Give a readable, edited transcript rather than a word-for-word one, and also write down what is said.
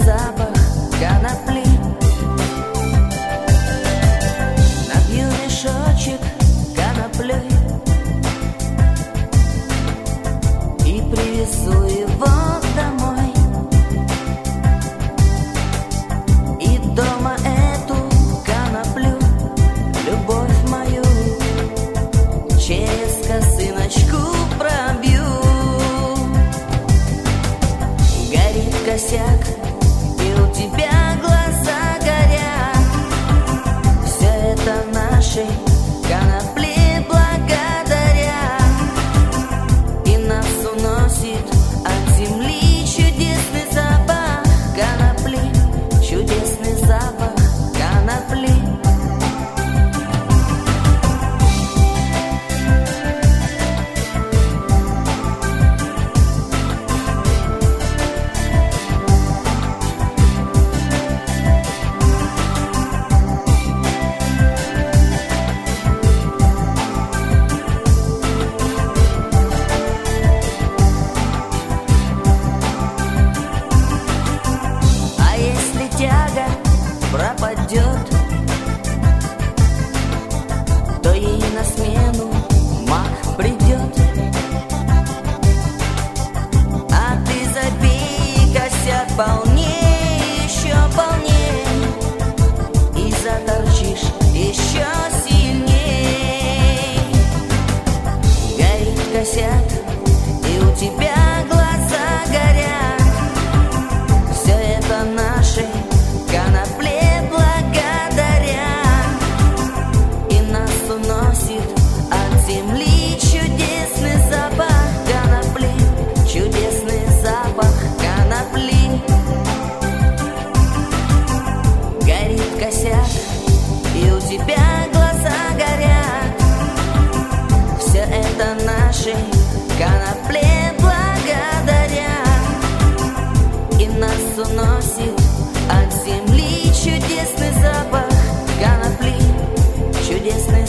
запах конопли. Набью мешочек коноплей и привезу его домой. И дома эту коноплю, любовь мою, через косыночку пробью. Горит косяк, и у тебя глаза горят. Все это нашей конопли благодаря. И нас уносит от земли чудесный запах конопли, чудесный запах конопли. Тяга пропадет, то ей на смену маг придет. А ты забей косяк полнее, еще полнее, и заторчишь еще сильней. Горит косяк, и у тебя глаза горят. Все это нашей конопле благодаря. И нас уносит от земли чудесный запах конопли, чудесный запах конопли. Горит косяк, и у тебя глаза горят. Все это нашей конопле благодаря. И нас уносит от земли чудесный запах конопли, чудесный